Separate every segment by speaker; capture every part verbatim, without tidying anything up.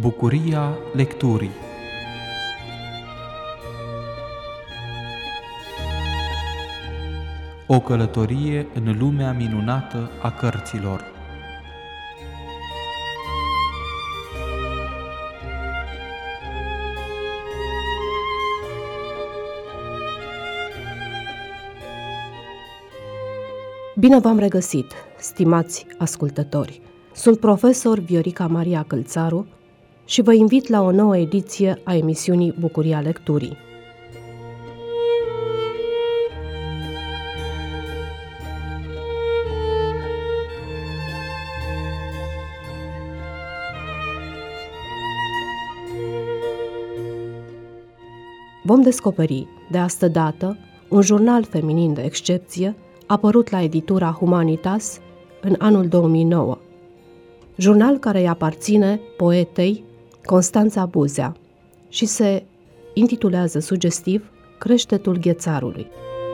Speaker 1: Bucuria lecturii. O călătorie în lumea minunată a cărților.
Speaker 2: Bine v-am regăsit, stimați ascultători! Sunt profesor Viorica Maria Călțaru și vă invit la o nouă ediție a emisiunii Bucuria lecturii. Vom descoperi, de astă dată, un jurnal feminin de excepție apărut la editura Humanitas în anul două mii nouă. Jurnal care îi aparține poetei Constanța Buzea și se intitulează sugestiv Creștetul Ghețarului.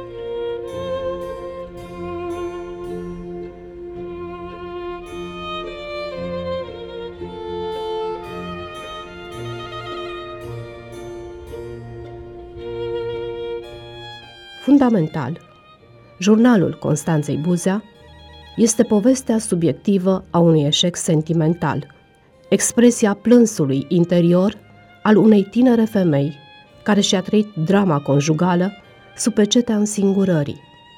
Speaker 2: Fundamental, jurnalul Constanței Buzea este povestea subiectivă a unui eșec sentimental, expresia plânsului interior al unei tinere femei care și-a trăit drama conjugală sub pecetea însingurării.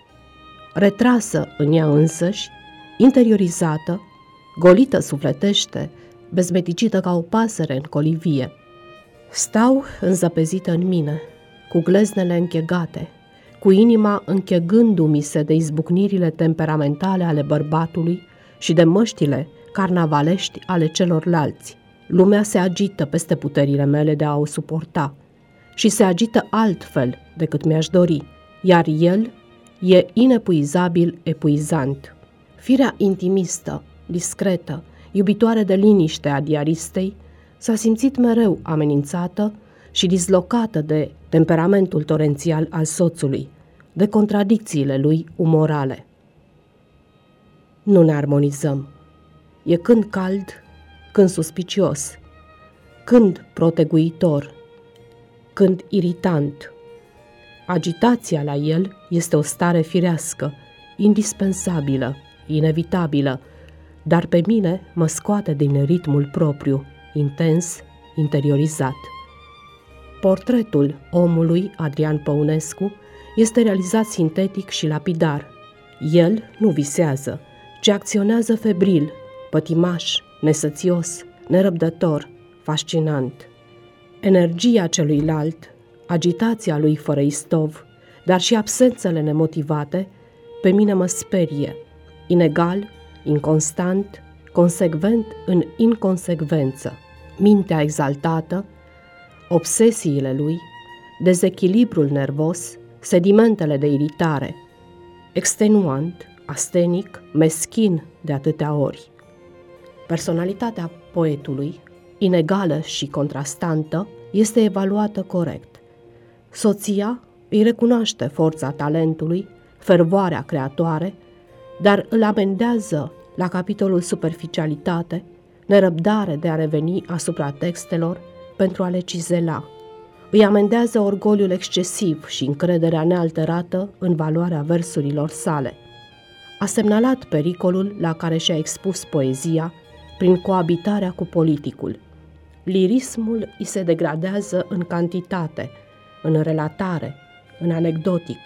Speaker 2: Retrasă în ea însăși, interiorizată, golită sufletește, bezmeticită ca o pasăre în colivie. Stau înzăpezită în mine, cu gleznele închegate, cu inima închegându-mi se de izbucnirile temperamentale ale bărbatului și de măștile carnavalești ale celorlalți. Lumea se agită peste puterile mele de a o suporta și se agită altfel decât mi-aș dori, iar el e inepuizabil epuizant. Firea intimistă, discretă, iubitoare de liniște a diaristei s-a simțit mereu amenințată și dislocată de temperamentul torențial al soțului, de contradicțiile lui umorale. Nu ne armonizăm. E când cald, când suspicios, când proteguitor, când iritant. Agitația la el este o stare firească, indispensabilă, inevitabilă, dar pe mine mă scoate din ritmul propriu, intens, interiorizat. Portretul omului Adrian Păunescu este realizat sintetic și lapidar. El nu visează, ci acționează febril, pătimaș, nesățios, nerăbdător, fascinant. Energia celuilalt, agitația lui fără istov, dar și absențele nemotivate, pe mine mă sperie. Inegal, inconstant, consecvent în inconsecvență. Mintea exaltată, obsesiile lui, dezechilibrul nervos, sedimentele de iritare, extenuant, astenic, meschin de atâtea ori. Personalitatea poetului, inegală și contrastantă, este evaluată corect. Soția îi recunoaște forța talentului, fervoarea creatoare, dar îl amendează la capitolul superficialitate, nerăbdare de a reveni asupra textelor pentru a le cizela. Îi amendează orgoliul excesiv și încrederea nealterată în valoarea versurilor sale. A semnalat pericolul la care și-a expus poezia prin coabitarea cu politicul. Lirismul îi se degradează în cantitate, în relatare, în anecdotic.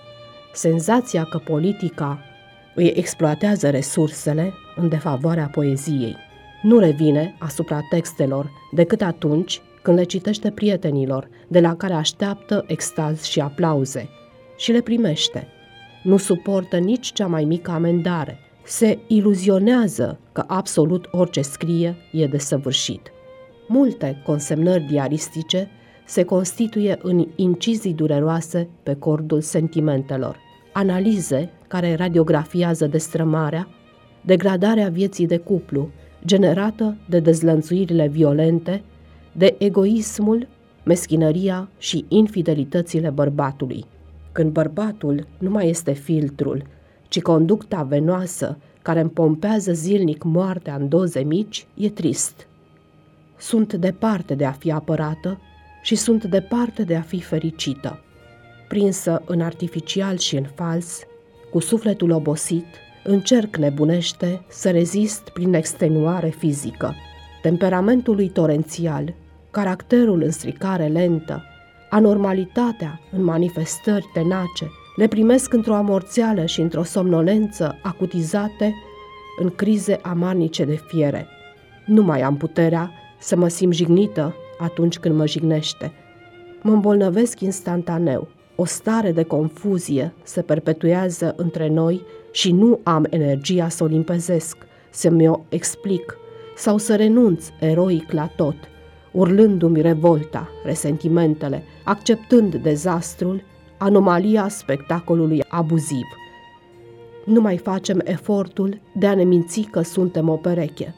Speaker 2: Senzația că politica îi exploatează resursele în defavoarea poeziei nu revine asupra textelor decât atunci când le citește prietenilor, de la care așteaptă extaz și aplauze, și le primește. Nu suportă nici cea mai mică amendare. Se iluzionează că absolut orice scrie e desăvârșit. Multe consemnări diaristice se constituie în incizii dureroase pe cordul sentimentelor, analize care radiografiază destrămarea, degradarea vieții de cuplu, generată de dezlănțuirile violente, de egoismul, meschinăria și infidelitățile bărbatului. Când bărbatul nu mai este filtrul, ci conducta venoasă care împompează zilnic moartea în doze mici, e trist. Sunt departe de a fi apărată și sunt departe de a fi fericită. Prinsă în artificial și în fals, cu sufletul obosit, încerc nebunește să rezist prin extenuare fizică. Temperamentul lui torențial, caracterul în stricare lentă, anormalitatea în manifestări tenace, le primesc într-o amorțeală și într-o somnolență acutizate în crize amarnice de fiere. Nu mai am puterea să mă simt jignită atunci când mă jignește. Mă îmbolnăvesc instantaneu. O stare de confuzie se perpetuează între noi și nu am energia să o limpezesc, să mi-o explic sau să renunț eroic la tot, urlându-mi revolta, resentimentele, acceptând dezastrul, anomalia spectacolului abuziv. Nu mai facem efortul de a ne minți că suntem o pereche.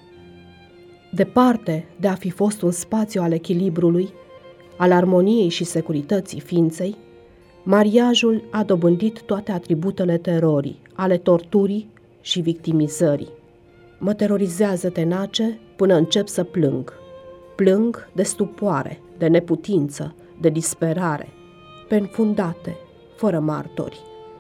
Speaker 2: Departe de a fi fost un spațiu al echilibrului, al armoniei și securității ființei, mariajul a dobândit toate atributele terorii, ale torturii și victimizării. Mă terorizează tenace până încep să plâng. Plâng de stupoare, de neputință, de disperare, pe înfundate, fără martori.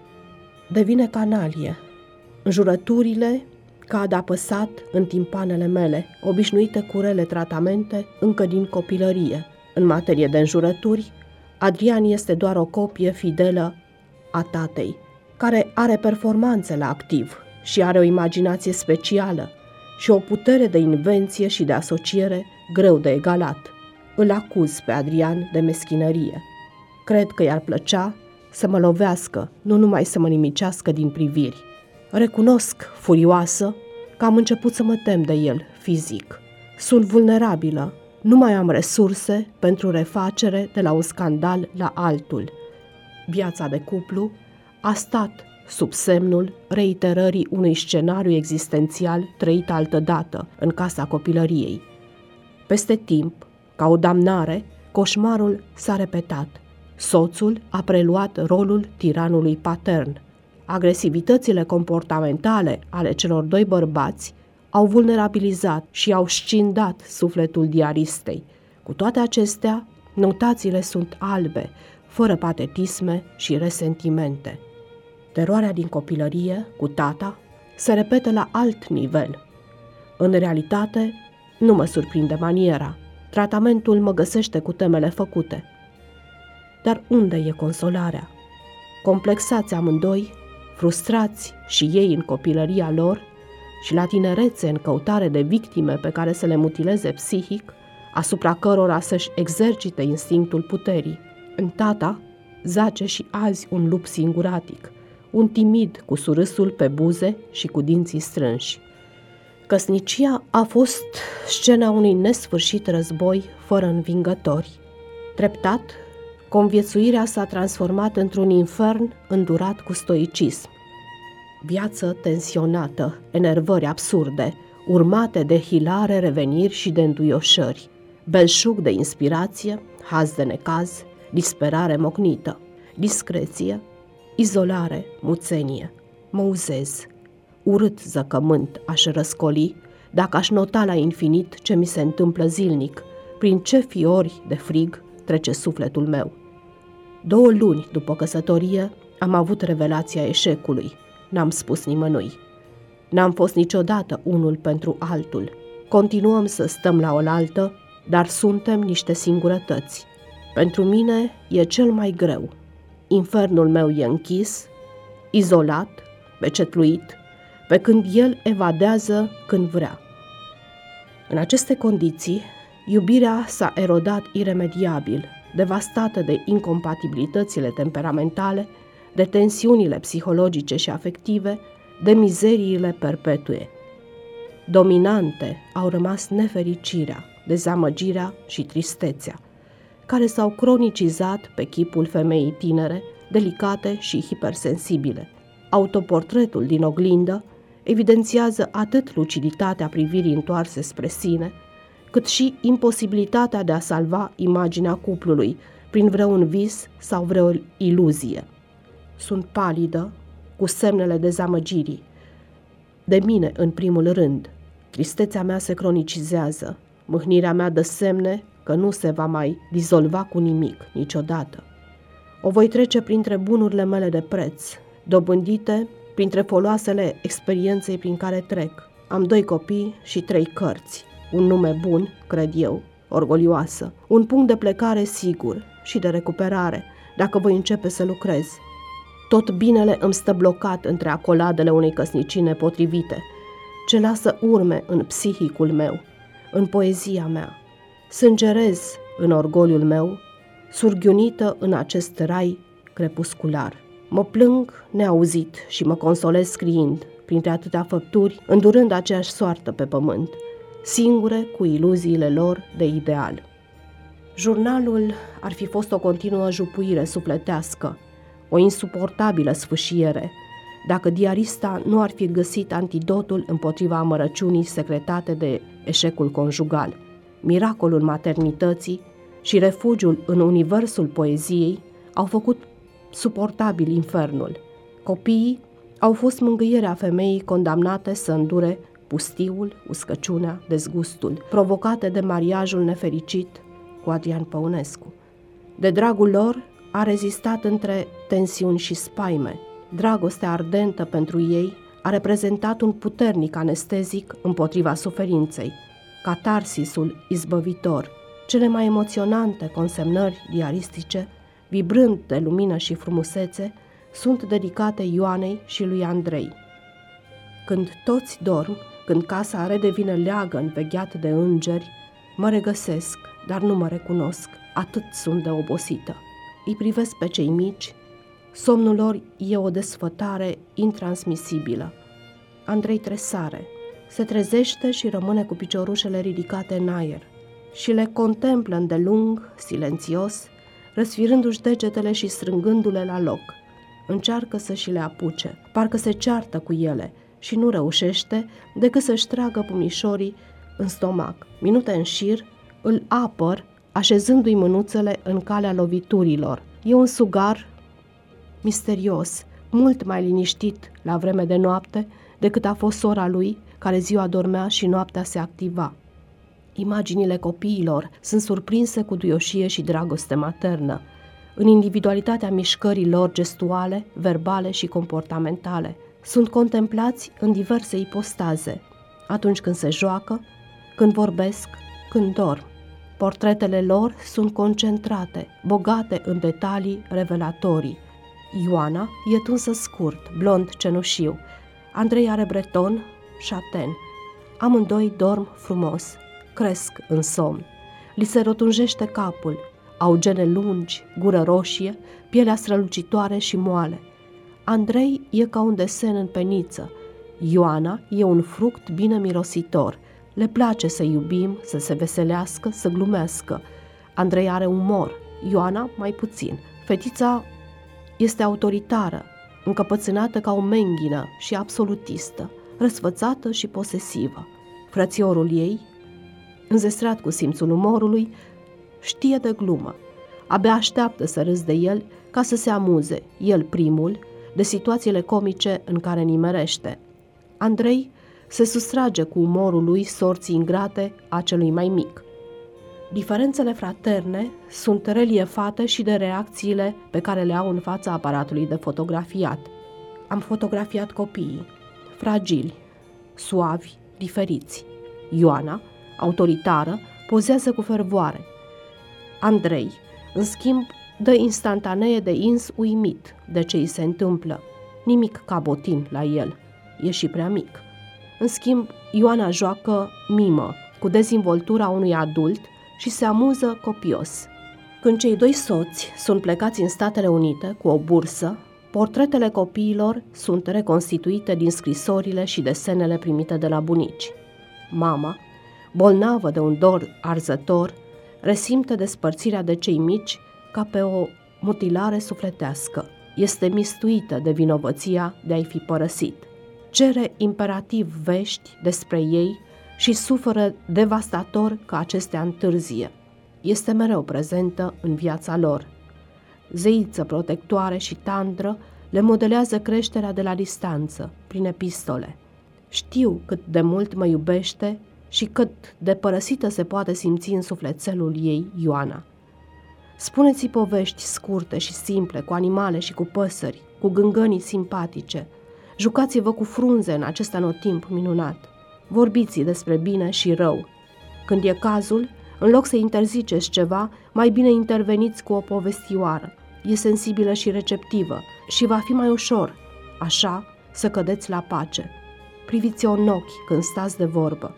Speaker 2: Devine canalie. Înjurăturile cad apăsat în timpanele mele, obișnuite cu rele tratamente încă din copilărie. În materie de înjurături, Adrian este doar o copie fidelă a tatei, care are performanțe la activ și are o imaginație specială și o putere de invenție și de asociere greu de egalat. Îl acuz pe Adrian de meschinărie. Cred că i-ar plăcea să mă lovească, nu numai să mă nimicească din priviri. Recunosc, furioasă, că am început să mă tem de el fizic. Sunt vulnerabilă, nu mai am resurse pentru refacere de la un scandal la altul. Viața de cuplu a stat sub semnul reiterării unui scenariu existențial trăit altădată în casa copilăriei. Peste timp, ca o damnare, coșmarul s-a repetat. Soțul a preluat rolul tiranului patern. Agresivitățile comportamentale ale celor doi bărbați au vulnerabilizat și au scindat sufletul diaristei. Cu toate acestea, notațiile sunt albe, fără patetisme și resentimente. Teroarea din copilărie, cu tata, se repetă la alt nivel. În realitate, nu mă surprinde maniera. Tratamentul mă găsește cu temele făcute. Dar unde e consolarea? Complexați amândoi, frustrați și ei în copilăria lor și la tinerețe în căutare de victime pe care să le mutileze psihic, asupra cărora să-și exercite instinctul puterii. În tata zace și azi un lup singuratic, un timid cu surâsul pe buze și cu dinții strânși. Căsnicia a fost scena unui nesfârșit război fără învingători. Treptat, conviețuirea s-a transformat într-un infern îndurat cu stoicism. Viață tensionată, enervări absurde, urmate de hilare reveniri și de înduioșări, belșug de inspirație, haz de necaz, disperare mocnită, discreție, izolare, muțenie. Mă uzez. Urât zăcământ aș răscoli dacă aș nota la infinit ce mi se întâmplă zilnic, prin ce fiori de frig trece sufletul meu. Două luni după căsătorie am avut revelația eșecului. N-am spus nimănui. N-am fost niciodată unul pentru altul. Continuăm să stăm la oaltă, dar suntem niște singurătăți. Pentru mine e cel mai greu. Infernul meu e închis, izolat, pecetluit, pe când el evadează când vrea. În aceste condiții, iubirea s-a erodat iremediabil, devastată de incompatibilitățile temperamentale, de tensiunile psihologice și afective, de mizeriile perpetue. Dominante au rămas nefericirea, dezamăgirea și tristețea, care s-au cronicizat pe chipul femeii tinere, delicate și hipersensibile. Autoportretul din oglindă evidențiază atât luciditatea privirii întoarse spre sine, cât și imposibilitatea de a salva imaginea cuplului prin vreun vis sau vreo iluzie. Sunt palidă, cu semnele dezamăgirii. De mine, în primul rând, tristețea mea se cronicizează. Mâhnirea mea dă semne că nu se va mai dizolva cu nimic niciodată. O voi trece printre bunurile mele de preț, dobândite printre foloasele experienței prin care trec. Am doi copii și trei cărți, un nume bun, cred eu, orgolioasă, un punct de plecare sigur și de recuperare, dacă voi începe să lucrez. Tot binele îmi stă blocat între acoladele unei căsnicii nepotrivite, ce lasă urme în psihicul meu, în poezia mea. Sângerez în orgoliul meu, surghiunită în acest rai crepuscular. Mă plâng neauzit și mă consolez scriind, printre atâtea făpturi, îndurând aceeași soartă pe pământ, singure cu iluziile lor de ideal. Jurnalul ar fi fost o continuă jupuire sufletească, o insuportabilă sfâșiere, dacă diarista nu ar fi găsit antidotul împotriva amărăciunii secretate de eșecul conjugal. Miracolul maternității și refugiul în universul poeziei au făcut suportabil infernul. Copiii au fost mângâierea femeii condamnate să îndure pustiul, uscăciunea, dezgustul, provocate de mariajul nefericit cu Adrian Păunescu. De dragul lor a rezistat între tensiuni și spaime. Dragostea ardentă pentru ei a reprezentat un puternic anestezic împotriva suferinței, catarsisul izbăvitor. Cele mai emoționante consemnări diaristice, vibrând de lumină și frumusețe, sunt dedicate Ioanei și lui Andrei. Când toți dorm, când casa redevine leagăn vegheat de îngeri, mă regăsesc, dar nu mă recunosc, atât sunt de obosită. Îi privesc pe cei mici, somnul lor e o desfătare intransmisibilă. Andrei tresare, se trezește și rămâne cu piciorușele ridicate în aer și le contemplă îndelung, silențios, răsfirându-și degetele și strângându-le la loc. Încearcă să și le apuce, parcă se ceartă cu ele și nu reușește decât să-și tragă pumnișorii în stomac. Minute în șir îl apăr, așezându-i mânuțele în calea loviturilor. E un sugar misterios, mult mai liniștit la vreme de noapte decât a fost sora lui, care ziua dormea și noaptea se activa. Imaginile copiilor sunt surprinse cu duioșie și dragoste maternă, în individualitatea mișcărilor gestuale, verbale și comportamentale. Sunt contemplați în diverse ipostaze, atunci când se joacă, când vorbesc, când dorm. Portretele lor sunt concentrate, bogate în detalii revelatorii. Ioana e tunsă scurt, blond cenușiu. Andrei are breton, șaten. Amândoi dorm frumos, cresc în somn. Li se rotunjește capul, au gene lungi, gură roșie, pielea strălucitoare și moale. Andrei e ca un desen în peniță. Ioana e un fruct bine mirositor. Le place să iubim, să se veselească, să glumească. Andrei are umor, Ioana mai puțin. Fetița este autoritară, încăpățânată ca o menghină și absolutistă, răsfățată și posesivă. Frățiorul ei, înzestrat cu simțul umorului, știe de glumă. Abia așteaptă să râs de el ca să se amuze, el primul, de situațiile comice în care nimerește. Andrei se sustrage cu umorul lui sorții ingrate a celui mai mic. Diferențele fraterne sunt reliefate și de reacțiile pe care le au în fața aparatului de fotografiat. Am fotografiat copiii, fragili, suavi, diferiți. Ioana, autoritară, pozează cu fervoare. Andrei, în schimb, dă instantanee de ins uimit de ce îi se întâmplă. Nimic cabotin la el, e și prea mic. În schimb, Ioana joacă mimă, cu dezvoltura unui adult și se amuză copios. Când cei doi soți sunt plecați în Statele Unite cu o bursă, portretele copiilor sunt reconstituite din scrisorile și desenele primite de la bunici. Mama, bolnavă de un dor arzător, resimte despărțirea de cei mici ca pe o mutilare sufletească. Este mistuită de vinovăția de a-i fi părăsit. Cere imperativ vești despre ei și suferă devastator că acestea întârzie. Este mereu prezentă în viața lor. Zeiță protectoare și tandră le modelează creșterea de la distanță, prin epistole. Știu cât de mult mă iubește și cât de părăsită se poate simți în sufletelul ei Ioana. Spuneți-i povești scurte și simple, cu animale și cu păsări, cu gângănii simpatice. Jucați-vă cu frunze în acest anotimp minunat. Vorbiți despre bine și rău. Când e cazul, în loc să interziceți ceva, mai bine interveniți cu o povestioară. E sensibilă și receptivă și va fi mai ușor, așa, să cădeți la pace. Priviți-o în ochi când stați de vorbă.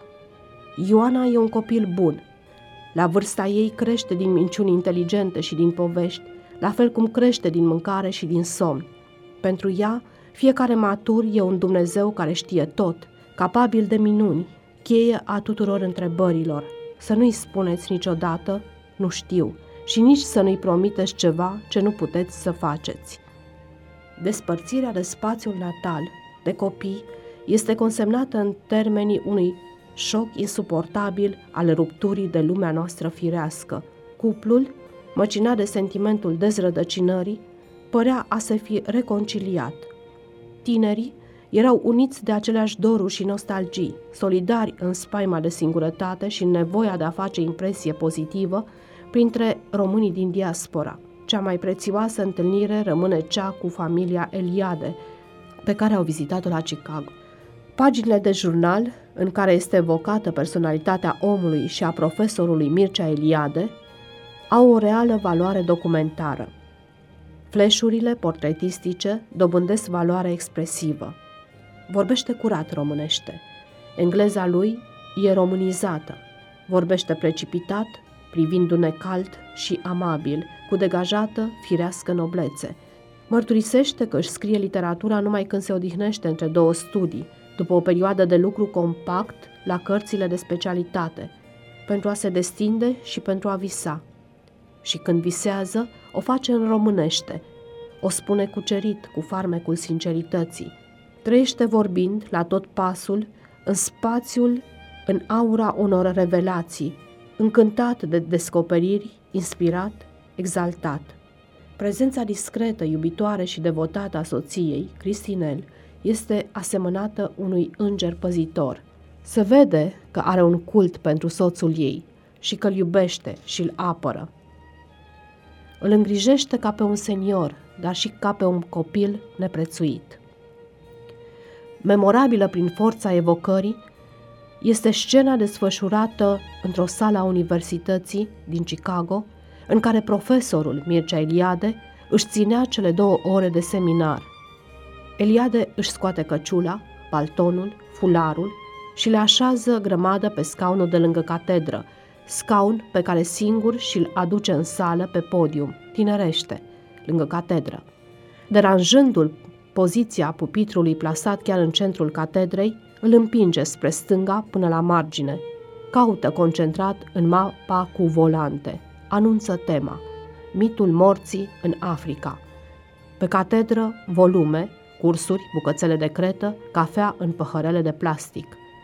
Speaker 2: Ioana e un copil bun. La vârsta ei crește din minciuni inteligente și din povești, la fel cum crește din mâncare și din somn. Pentru ea, fiecare matur e un Dumnezeu care știe tot, capabil de minuni, cheie a tuturor întrebărilor. Să nu-i spuneți niciodată, nu știu, și nici să nu-i promiteți ceva ce nu puteți să faceți. Despărțirea de spațiul natal, de copii, este consemnată în termenii unui șoc insuportabil al rupturii de lumea noastră firească. Cuplul, măcinat de sentimentul dezrădăcinării, părea a se fi reconciliat. Tinerii erau uniți de aceleași doruri și nostalgii, solidari în spaima de singurătate și în nevoia de a face impresie pozitivă printre românii din diaspora. Cea mai prețioasă întâlnire rămâne cea cu familia Eliade, pe care au vizitat-o la Chicago. Paginile de jurnal, în care este evocată personalitatea omului și a profesorului Mircea Eliade, au o reală valoare documentară. Flash-urile portretistice dobândesc valoare expresivă. Vorbește curat românește. Engleza lui e românizată. Vorbește precipitat, privindu-ne cald și amabil, cu degajată, firească noblețe. Mărturisește că își scrie literatura numai când se odihnește între două studii, după o perioadă de lucru compact la cărțile de specialitate, pentru a se destinde și pentru a visa. Și când visează, o face în românește, o spune cucerit cu farmecul sincerității. Trăiește vorbind, la tot pasul, în spațiul, în aura unor revelații, încântat de descoperiri, inspirat, exaltat. Prezența discretă, iubitoare și devotată a soției, Cristinel, este asemănată unui înger păzitor. Se vede că are un cult pentru soțul ei și că îl iubește și îl apără. Îl îngrijește ca pe un senior, dar și ca pe un copil neprețuit. Memorabilă prin forța evocării este scena desfășurată într-o sală a Universității din Chicago, în care profesorul Mircea Eliade își ținea cele două ore de seminar. Eliade își scoate căciula, paltonul, fularul și le așează grămadă pe scaunul de lângă catedră, scaun pe care singur și-l aduce în sală pe podium, tinerește, lângă catedră. Deranjându-l poziția pupitrului plasat chiar în centrul catedrei, îl împinge spre stânga până la margine. Caută concentrat în mapa cu volante. Anunță tema: mitul morții în Africa. Pe catedră, volume, cursuri, bucățele de cretă, cafea în păhărele de plastic.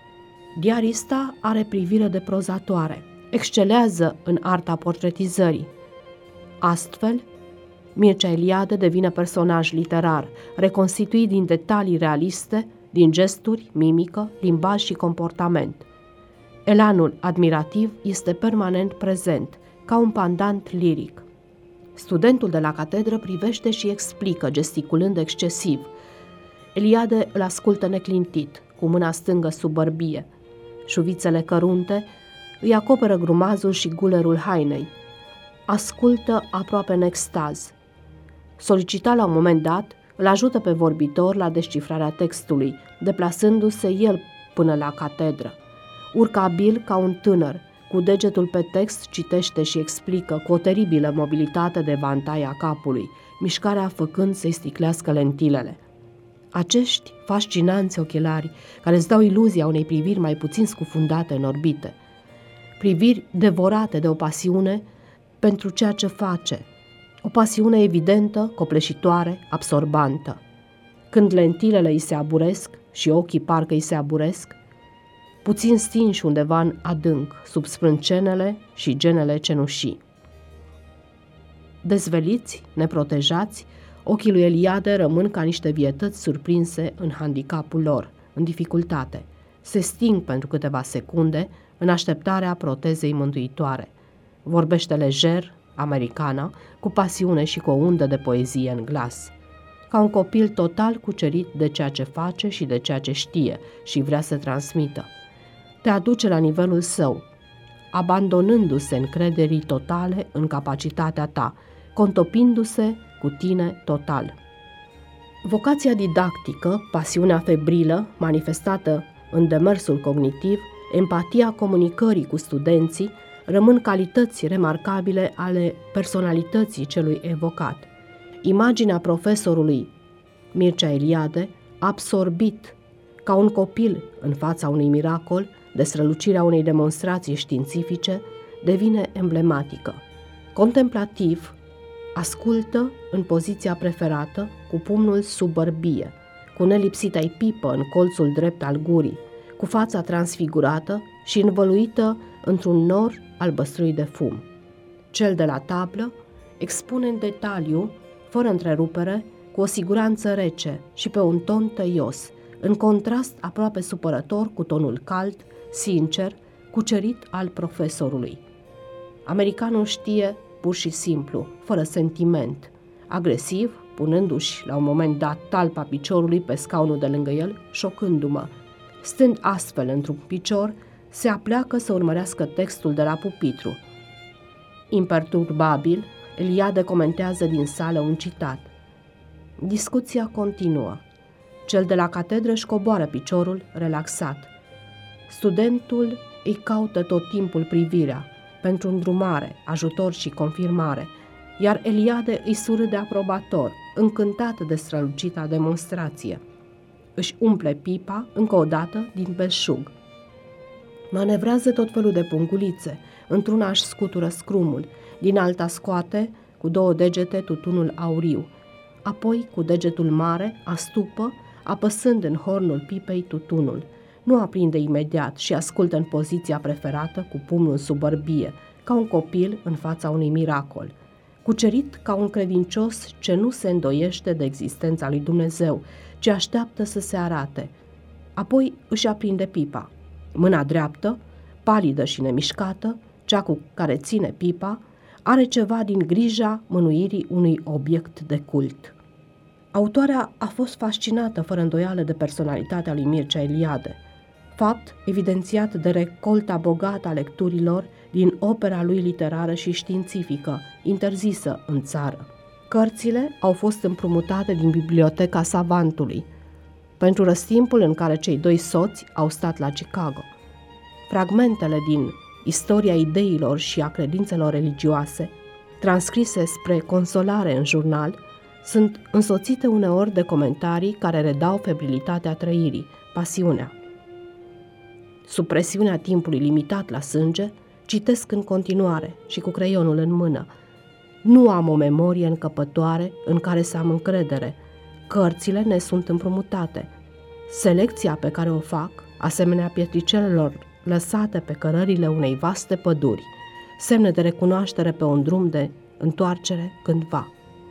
Speaker 2: Diarista are privire de prozatoare. Excelează în arta portretizării. Astfel, Mircea Eliade devine personaj literar, reconstituit din detalii realiste, din gesturi, mimică, limbaj și comportament. Elanul admirativ este permanent prezent, ca un pandant liric. Studentul de la catedră privește și explică, gesticulând excesiv. Eliade îl ascultă neclintit, cu mâna stângă sub bărbie. Șuvițele cărunte îi acoperă grumazul și gulerul hainei. Ascultă aproape în extaz. Solicitat la un moment dat, îl ajută pe vorbitor la descifrarea textului, deplasându-se el până la catedră. Urcă abil ca un tânăr, cu degetul pe text citește și explică cu o teribilă mobilitate de vantaie a capului, mișcarea făcând să-i sticlească lentilele. Acești fascinanți ochelari, care îți dau iluzia unei priviri mai puțin scufundate în orbite, priviri devorate de o pasiune pentru ceea ce face, o pasiune evidentă, copleșitoare, absorbantă. Când lentilele îi se aburesc și ochii parcă îi se aburesc, puțin stinși undeva în adânc, sub sprâncenele și genele cenușii. Dezveliți, neprotejați, ochii lui Eliade rămân ca niște vietăți surprinse în handicapul lor, în dificultate. se sting pentru câteva secunde în așteptarea protezei mântuitoare. Vorbește lejer, americana, cu pasiune și cu o undă de poezie în glas, ca un copil total cucerit de ceea ce face și de ceea ce știe și vrea să transmită. Te aduce la nivelul său, abandonându-se încrederii totale în capacitatea ta, contopindu-se cu tine total. Vocația didactică, pasiunea febrilă, manifestată în demersul cognitiv, empatia comunicării cu studenții, rămân calități remarcabile ale personalității celui evocat. Imaginea profesorului Mircea Eliade, absorbit ca un copil în fața unui miracol, de strălucirea unei demonstrații științifice, devine emblematică. Contemplativ, ascultă în poziția preferată, cu pumnul sub bărbie, cu nelipsita-i pipă în colțul drept al gurii, cu fața transfigurată și învăluită într-un nor albăstrui de fum. Cel de la tablă expune în detaliu, fără întrerupere, cu o siguranță rece și pe un ton tăios, în contrast aproape supărător cu tonul cald, sincer, cucerit al profesorului. Americanul știe pur și simplu, fără sentiment, agresiv, punându-și la un moment dat talpa piciorului pe scaunul de lângă el, șocându-mă. Stând astfel într-un picior, se apleacă să urmărească textul de la pupitru. Imperturbabil, Eliade comentează din sală un citat. Discuția continuă. Cel de la catedră își coboară piciorul, relaxat. Studentul îi caută tot timpul privirea, pentru îndrumare, ajutor și confirmare, iar Eliade îi surâde aprobator, încântat de strălucita demonstrație. Își umple pipa, încă o dată, din belșug. Manevrează tot felul de pungulițe, într-una își scutură scrumul, din alta scoate, cu două degete, tutunul auriu, apoi, cu degetul mare, astupă, apăsând în hornul pipei tutunul. Nu aprinde imediat și ascultă în poziția preferată, cu pumnul sub bărbie, ca un copil în fața unui miracol, cucerit ca un credincios ce nu se îndoiește de existența lui Dumnezeu, ci așteaptă să se arate. Apoi își aprinde pipa. Mâna dreaptă, palidă și nemișcată, cea cu care ține pipa, are ceva din grija mânuirii unui obiect de cult. Autoarea a fost fascinată fără îndoială de personalitatea lui Mircea Eliade, fapt evidențiat de recolta bogată a lecturilor din opera lui literară și științifică, interzisă în țară. Cărțile au fost împrumutate din biblioteca Savantului, pentru răstimpul în care cei doi soți au stat la Chicago. Fragmentele din Istoria ideilor și a credințelor religioase, transcrise spre consolare în jurnal, sunt însoțite uneori de comentarii care redau febrilitatea trăirii, pasiunea. Sub presiunea timpului limitat la sânge, citesc în continuare și cu creionul în mână. Nu am o memorie încăpătoare în care să am încredere. Cărțile ne sunt împrumutate. Selecția pe care o fac, asemenea pietricelelor lăsate pe cărările unei vaste păduri, semne de recunoaștere pe un drum de întoarcere cândva.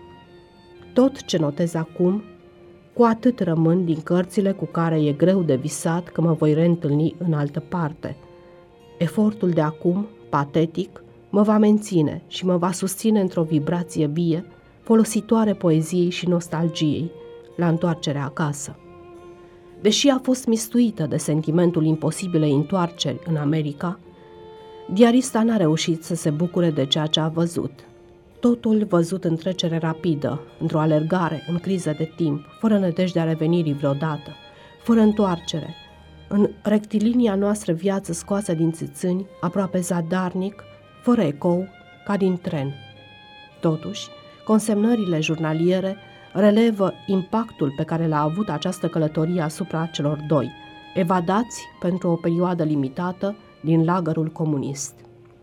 Speaker 2: Tot ce notez acum, cu atât rămân din cărțile cu care e greu de visat că mă voi reîntâlni în altă parte. Efortul de acum, patetic, mă va menține și mă va susține într-o vibrație vie, folositoare poeziei și nostalgiei, la întoarcerea acasă. Deși a fost mistuită de sentimentul imposibilei întoarceri în America, diarista n-a reușit să se bucure de ceea ce a văzut. Totul văzut în trecere rapidă, într-o alergare, în criză de timp, fără nădejdea revenirii vreodată, fără întoarcere, în rectilinia noastră viață scoasă din țâțâni, aproape zadarnic, fără ecou, ca din tren. Totuși, consemnările jurnaliere relevă impactul pe care l-a avut această călătorie asupra celor doi, evadați pentru o perioadă limitată din lagărul comunist.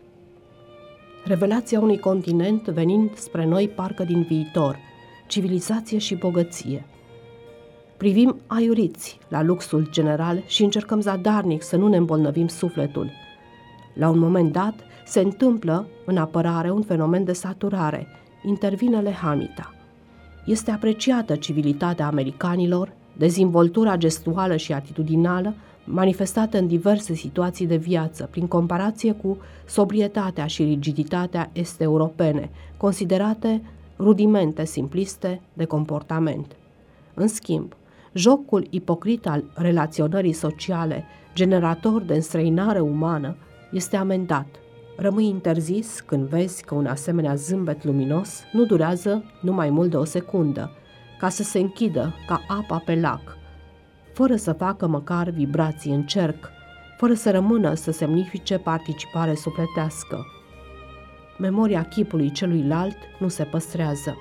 Speaker 2: Revelația unui continent venind spre noi parcă din viitor, civilizație și bogăție. Privim aiuriți la luxul general și încercăm zadarnic să nu ne îmbolnăvim sufletul. La un moment dat se întâmplă în apărare un fenomen de saturare, intervine lehamita. Este apreciată civilitatea americanilor, dezvoltura gestuală și atitudinală, manifestată în diverse situații de viață, prin comparație cu sobrietatea și rigiditatea est-europene, considerate rudimente simpliste de comportament. În schimb, jocul ipocrit al relaționării sociale, generator de înstrăinare umană, este amendat. Rămâi interzis când vezi că un asemenea zâmbet luminos nu durează numai mult de o secundă, ca să se închidă ca apa pe lac, fără să facă măcar vibrații în cerc, fără să rămână să semnifice participare sufletească. Memoria chipului celuilalt nu se păstrează.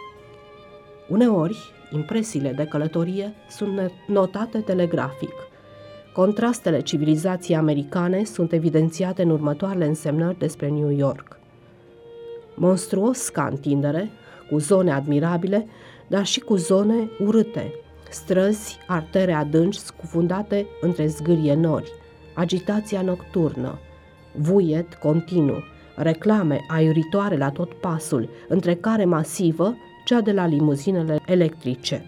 Speaker 2: Uneori, impresiile de călătorie sunt notate telegrafic. Contrastele civilizației americane sunt evidențiate în următoarele însemnări despre New York. Monstruos ca întindere, cu zone admirabile, dar și cu zone urâte, străzi, artere adânci scufundate între zgârie nori, agitația nocturnă, vuiet continuu, reclame aiuritoare la tot pasul, între care masivă cea de la limuzinele electrice.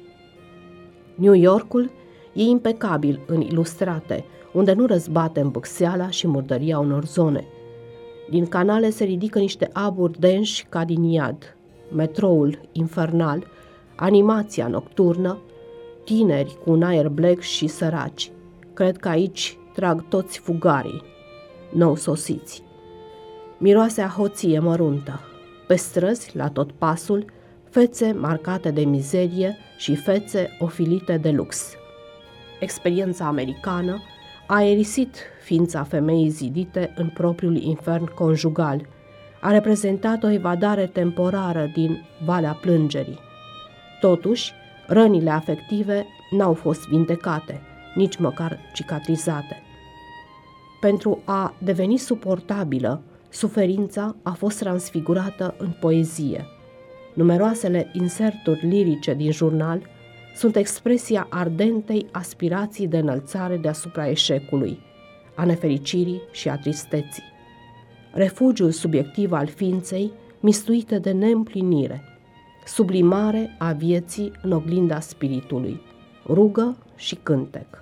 Speaker 2: New Yorkul e impecabil în ilustrate, unde nu răzbate îmbâxeala și murdăria unor zone. Din canale se ridică niște aburi denși ca din iad, metroul infernal, animația nocturnă, tineri cu un aer blec și săraci. Cred că aici trag toți fugarii, nou sosiți. Miroase a hoție măruntă. Pe străzi, la tot pasul, fețe marcate de mizerie și fețe ofilite de lux. Experiența americană a aerisit ființa femeii zidite în propriul infern conjugal, a reprezentat o evadare temporară din Valea Plângerii. Totuși, rănile afective n-au fost vindecate, nici măcar cicatrizate. Pentru a deveni suportabilă, suferința a fost transfigurată în poezie. Numeroasele inserturi lirice din jurnal sunt expresia ardentei aspirații de înălțare deasupra eșecului, a nefericirii și a tristeții. Refugiul subiectiv al ființei, mistuită de neîmplinire, sublimare a vieții în oglinda spiritului, rugă și cântec.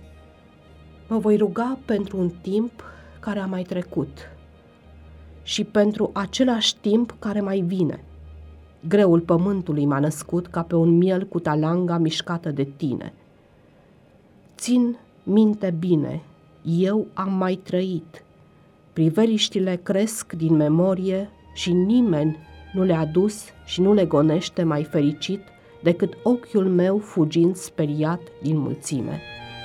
Speaker 2: Mă voi ruga pentru un timp care a mai trecut și pentru același timp care mai vine. Greul pământului m-a născut ca pe un miel cu talanga mișcată de tine. Țin minte bine, eu am mai trăit. Priveliștile cresc din memorie și nimeni nu le-a dus și nu le gonește mai fericit decât ochiul meu fugind speriat din mulțime.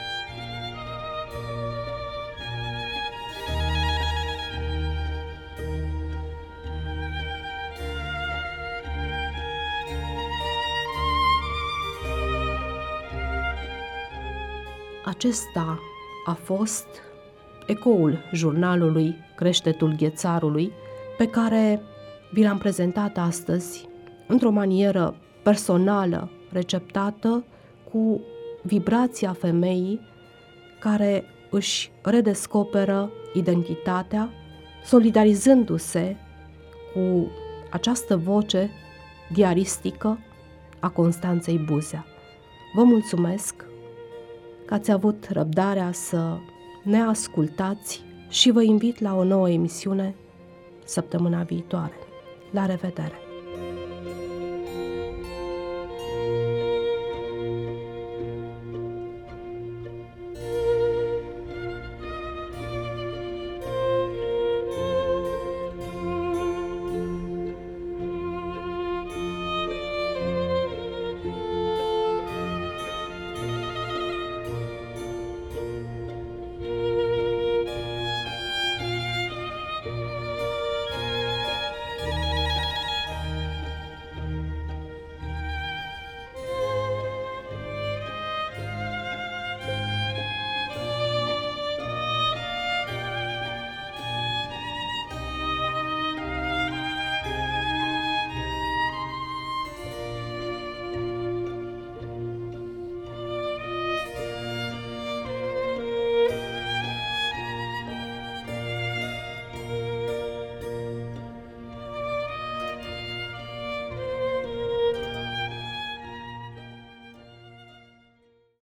Speaker 2: Acesta a fost ecoul jurnalului Creștetul Ghețarului, pe care vi l-am prezentat astăzi într-o manieră personală, receptată, cu vibrația femeii care își redescoperă identitatea, solidarizându-se cu această voce diaristică a Constanței Buzea. Vă mulțumesc că ați avut răbdarea să ne ascultați și vă invit la o nouă emisiune săptămâna viitoare. La revedere!